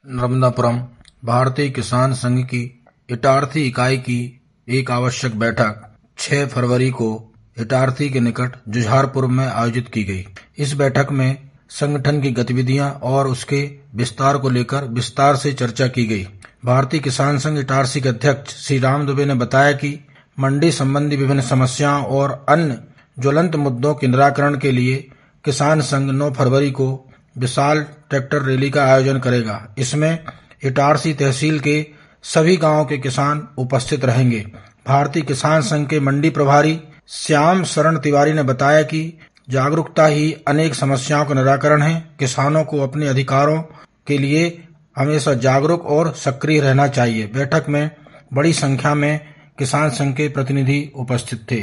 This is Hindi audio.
नर्मदापुरम भारतीय किसान संघ की इटारसी इकाई की एक आवश्यक बैठक 6 फरवरी को इटारसी के निकट जुझारपुर में आयोजित की गई। इस बैठक में संगठन की गतिविधियां और उसके विस्तार को लेकर विस्तार से चर्चा की गई। भारतीय किसान संघ इटारसी के अध्यक्ष श्री राम दुबे ने बताया कि मंडी संबंधी विभिन्न समस्याओं और अन्य ज्वलंत मुद्दों के निराकरण के लिए किसान संघ 9 फरवरी को विशाल ट्रैक्टर रैली का आयोजन करेगा। इसमें इटारसी तहसील के सभी गांवों के किसान उपस्थित रहेंगे। भारतीय किसान संघ के मंडी प्रभारी श्याम शरण तिवारी ने बताया कि जागरूकता ही अनेक समस्याओं का निराकरण है। किसानों को अपने अधिकारों के लिए हमेशा जागरूक और सक्रिय रहना चाहिए। बैठक में बड़ी संख्या में किसान संघ के प्रतिनिधि उपस्थित थे।